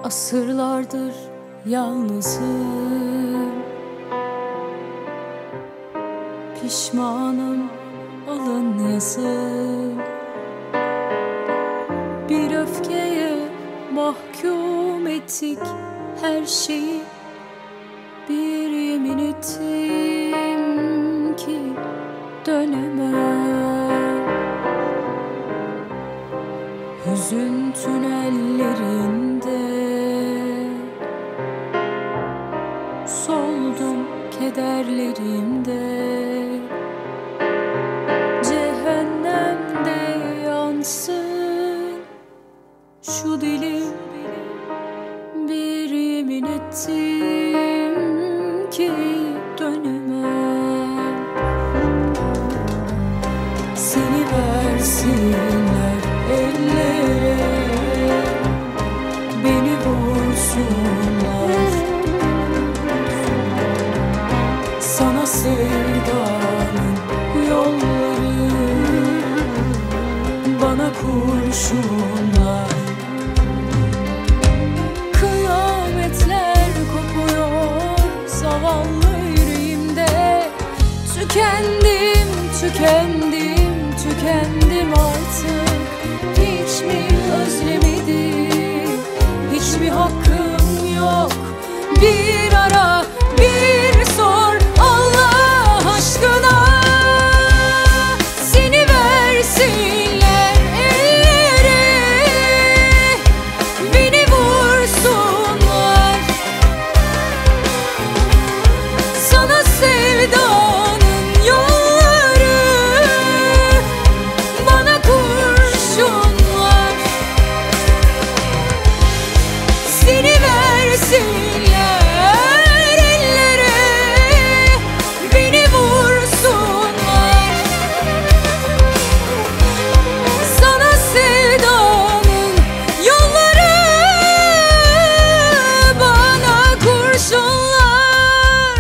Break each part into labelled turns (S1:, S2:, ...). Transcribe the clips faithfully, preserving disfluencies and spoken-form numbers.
S1: Asırlardır yalnızım, pişmanım alın yazım. Bir öfkeye mahkum ettik her şeyi. Bir yemin ettim ki dönemem. Hüzün tünellerinde soldum kederlerimde. Cehennemde yansın şu dilim. Bir yemin ettim ki dönemem. Seni versinler ellere, beni vursunlar. Sana sevdanın yolları, bana kurşunlar. Kıyametler kopuyor zavallı yüreğimde. Tükendim, tükendim, tükendim artık. Hiç mi özlemedim, hiç mi hakkım yok? Bir ara, bir sor Allah aşkına. Seni versinler ellere, beni vursunlar. Sana sevdanın yolları, bana kurşunlar. Seni versinler ellere, beni vursunlar. Sana sevdanın yolları, bana kurşunlar.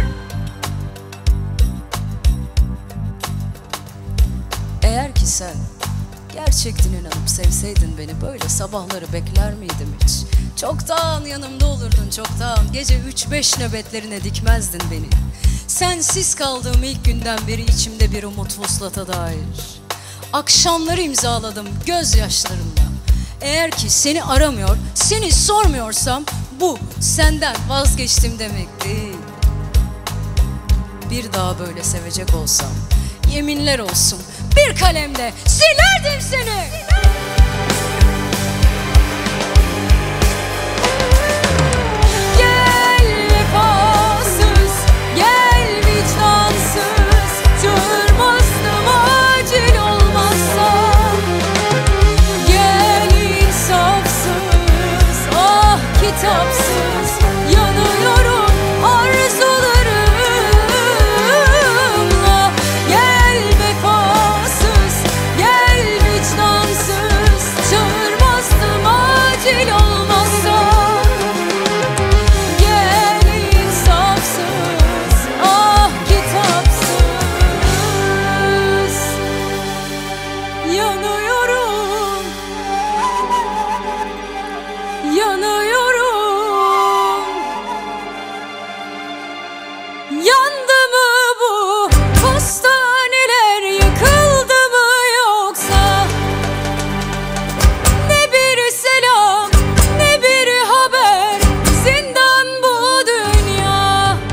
S1: Eğer ki sen gerçekten inanıp sevseydin beni, böyle sabahları bekler miydim hiç? Çoktan yanımda olurdun, çoktan gece üç beş nöbetlerine dikmezdin beni. Sensiz kaldığım ilk günden beri içimde bir umut vuslata dair. Akşamları imzaladım gözyaşlarımla. Eğer ki seni aramıyor, seni sormuyorsam bu senden vazgeçtim demek değil. Bir daha böyle sevecek olsam, yeminler olsun bir kalemde silerdim seni. Gel vefasız, gel vicdansız, çağırmazdım acil olmazsa. Gel insafsız, ah kitapsız, yanıyorum arzularımla. Gel vefasız, gel vicdansız, çağırmazdım acil olmazsa. Gel insafsız, ah kitapsız, yanıyorum, yanıyorum. Yandı mı bu postaneler, yıkıldı mı yoksa? Ne bir selam, ne bir haber, zindan bu dünya.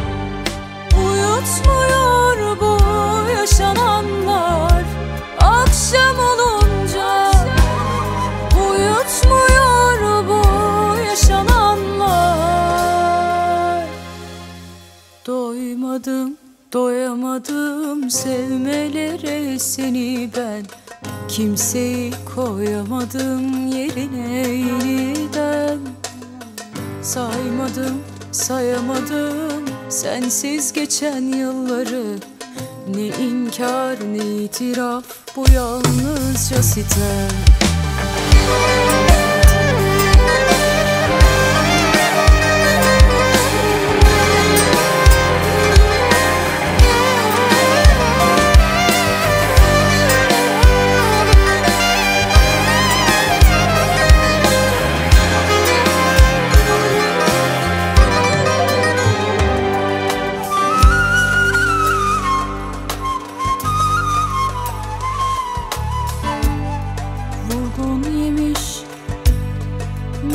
S1: Uyutmuyor bu yaşananlar akşam olunca. Uyutmuyor bu yaşananlar. Doymadım, doyamadım sevmelere seni ben. Kimseyi koyamadım yerine yeniden. Saymadım, sayamadım sensiz geçen yılları. Ne inkar ne itiraf, bu yalnızca sitem.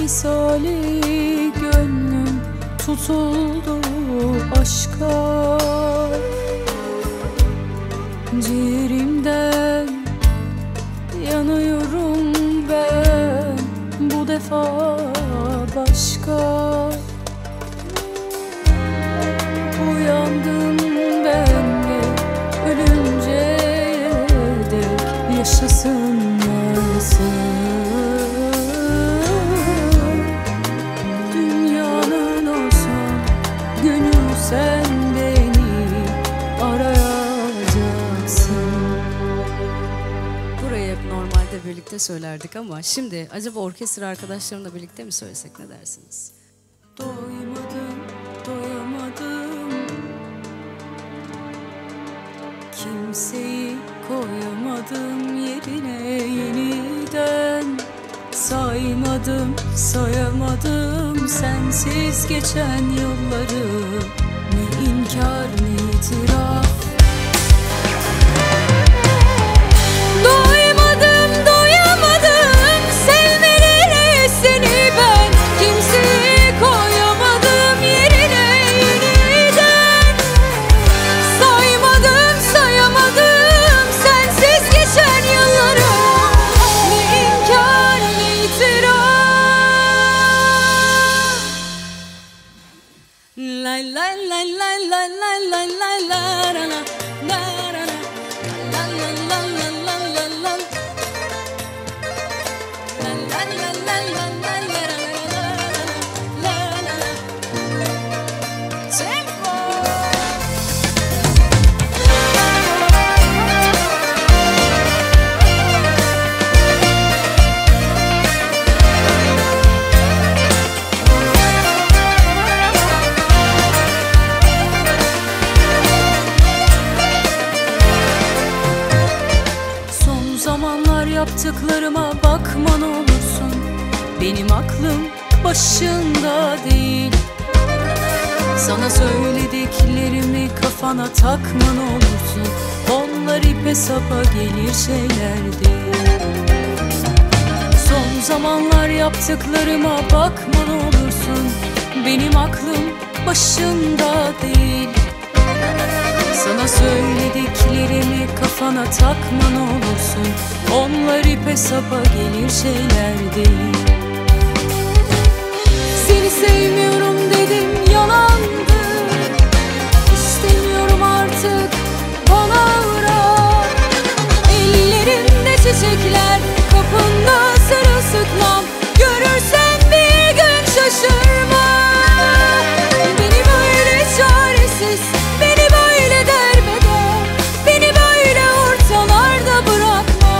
S1: misali gönlüm tutuldu aşka. Ciğerimden yanıyorum ben bu defa başka. Uyandım ben de ölünceye dek yaşasınmasın. Dünyanın olsan gönül sen beni arayacaksın. Burayı hep normalde birlikte söylerdik ama şimdi acaba orkestra arkadaşlarımla birlikte mi söylesek, ne dersiniz? Doymadım, doyamadım, kimseyi koyamadım yerine yeniden. Saymadım, sayamadım sensiz geçen yılları, ne inkar ne itiraf. Doymadım, doyamadım sevmelere seni ben, kimseyi koyamadım yerine yeniden. Saymadım, sayamadım sensiz geçen yılları, ne inkar ne itiraf. La la la la la la la la la la la la la. Yaptıklarıma bakman olursun, benim aklım başında değil. Sana söylediklerimi kafana takman olursun, onlar ipe sapa gelir şeyler değil. Son zamanlar yaptıklarıma bakman olursun, benim aklım başında değil. Sana söylediklerimi kafana takman olursun, onlar ipe sapa gelir şeyler değil. Seni sevmiyorum dedim yalandı, İstemiyorum artık bana uğrar. Ellerimde çiçekler, kapında sırılsıklam, görürsen bir gün şaşırma. Beni böyle çaresiz, beni böyle derbeder, beni böyle ortalarda bırakma.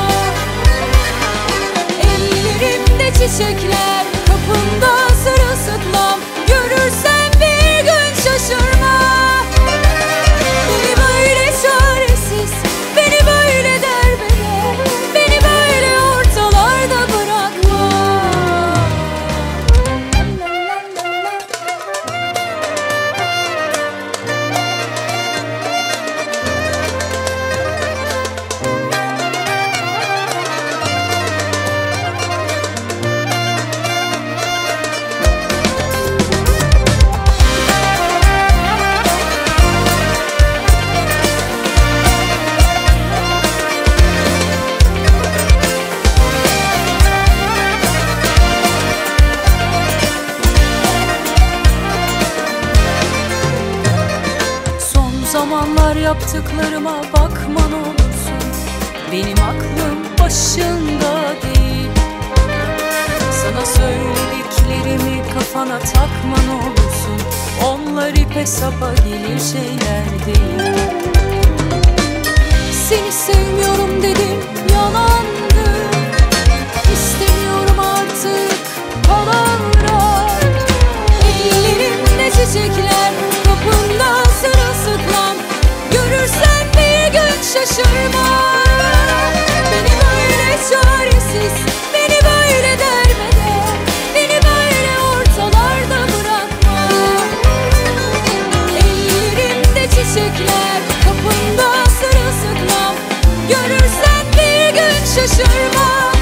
S1: Ellerimde çiçekler, kapımda sırılsıklam, görürsen bir gün şaşırma. Beni böyle çaresiz, beni böyle derbeder, beni böyle ortalarda bırakma. Zamanlar yaptıklarıma bakman olursun, benim aklım başında değil. Sana söylediklerimi kafana takman olursun, onlar ipe sapa gelir şeyler değil. Seni sevmiyorum dedim yalandı, İstemiyorum artık palavra. Ellerimde çiçekler, kapımda sırılsıklam, görürsen bir gün şaşırma. Beni böyle çaresiz, beni böyle derbeder, beni böyle ortalarda bırakma. Ellerimde çiçekler, kapımda sırılsıklam, görürsen bir gün şaşırma.